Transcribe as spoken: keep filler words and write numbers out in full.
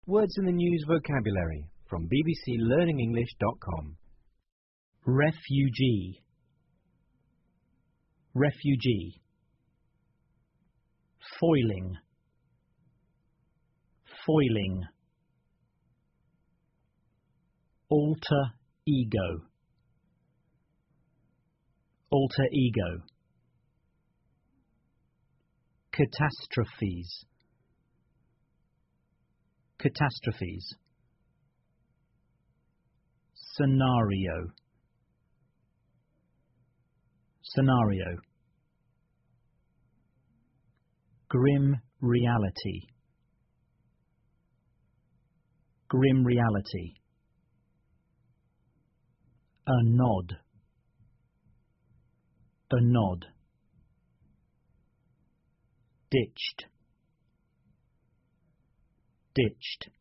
Words in the News vocabulary from b b c learning english dot com. Refugee. Refugee. Foiling. Foiling. Alter ego. Alter ego. Catastrophes. Catastrophes. Scenario. Scenario. Grim reality. Grim reality. A nod. A nod. Ditched. Ditched.